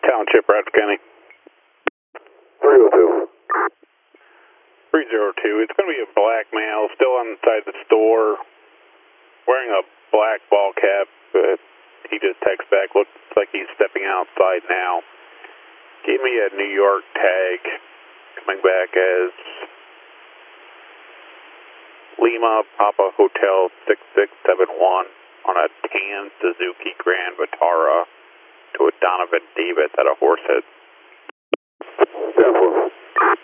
Township, Bradford County. 302. 302. It's going to be a black male still inside the store wearing a black ball cap. He just texts back, looks like he's stepping outside now. Gave me a New York tag coming back as Lima Papa Hotel 6671 on a tan Suzuki Grand Vitara to a Donovan Davis at a Horsehead. Yeah,